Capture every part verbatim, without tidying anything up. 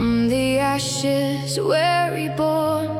From the ashes we're reborn.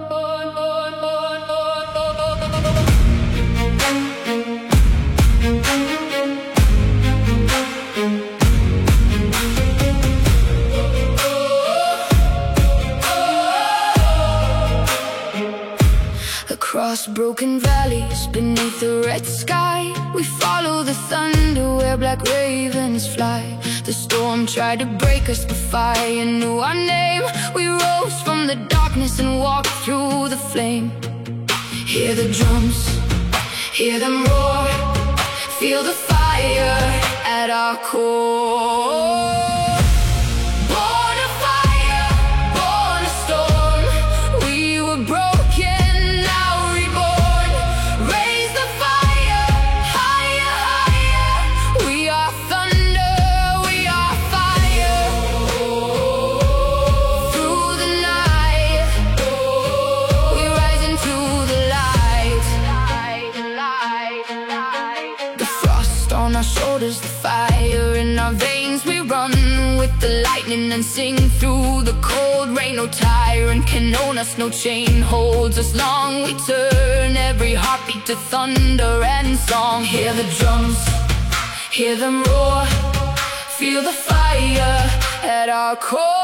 Across broken valleys, beneath the red sky, we follow the thunder where black ravens fly. The storm tried to break us, but fire knew our name. We rose from the darkness and walked through the flame. Hear the drums, hear them roar, feel the fire at our core. On our shoulders, the fire in our veins. We run with the lightning and sing through the cold rain. No tyrant can own us, no chain holds us long. We turn every heartbeat to thunder and song. Hear the drums, hear them roar, feel the fire at our core.